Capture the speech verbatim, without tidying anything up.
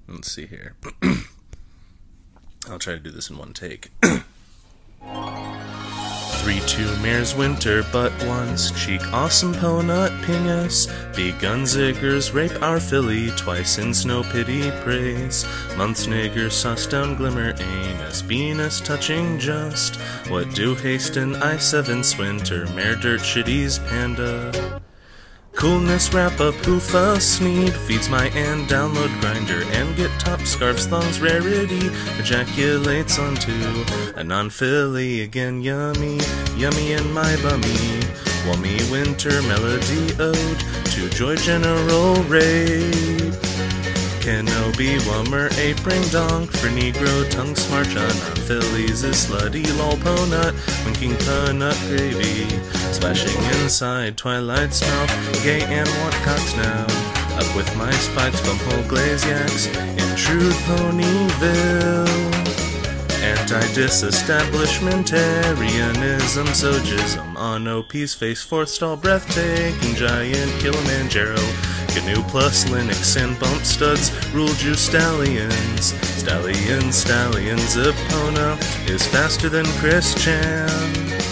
Let's see here. I'll try to do this in one take. Three two mares winter but once, cheek awesome ponut pingus, begun ziggers rape our filly, twice in snow pity praise, months nigger sauce down glimmer Amos, Venus touching just, what do hasten I seven swinter, mare dirt shitties panda. Coolness wrap up hoofa sneed, feeds my and download grinder, and get top scarves thongs rarity, ejaculates onto a non-filly again yummy, yummy in my bummy, wummy winter melody ode to joy general rape. Kenobi wummer apron donk for negro tongue smart on non-fillies is slutty lol ponut, winking punut gravy, splashing inside Twilight's mouth, gay and want cocks now, up with my spikes bumhole glaziacs, intrude Ponyville, anti-disestablishmentarianism, sogism, on O P's face, fourth stall breathtaking giant Kilimanjaro, canoe plus Linux and bump studs, rule juice stallions, stallions, stallions, Epona is faster than Chris Chan.